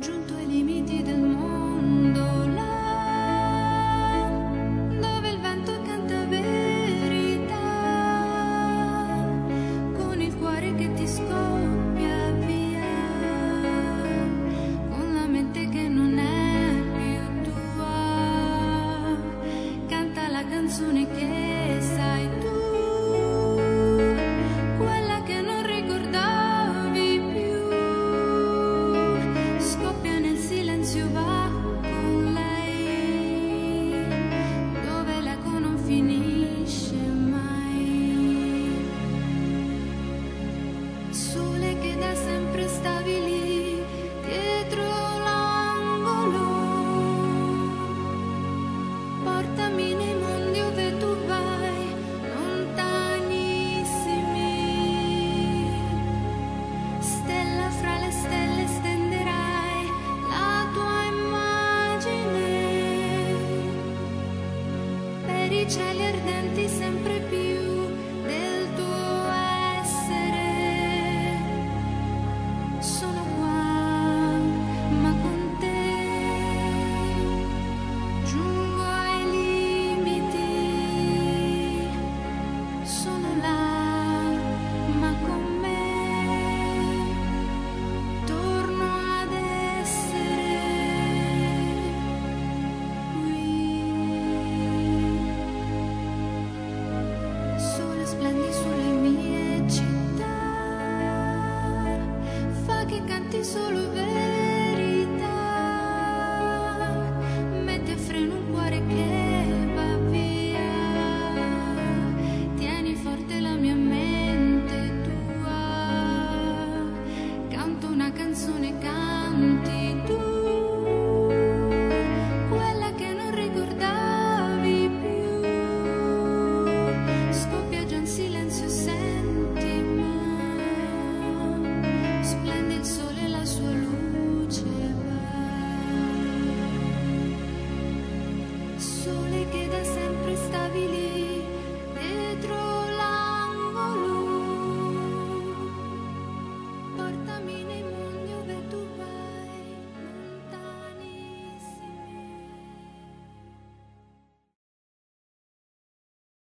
Giunto ai limiti del mondo, là dove il vento canta verità, con il cuore che ti scoppia via, con la mente che non è più tua, canta la canzone che sai tu. Sole che da sempre stavi lì, dietro l'angolo, portami nei mondi dove tu vai, lontanissimi. Stella fra le stelle stenderai la tua immagine, per i cieli ardenti sempre più.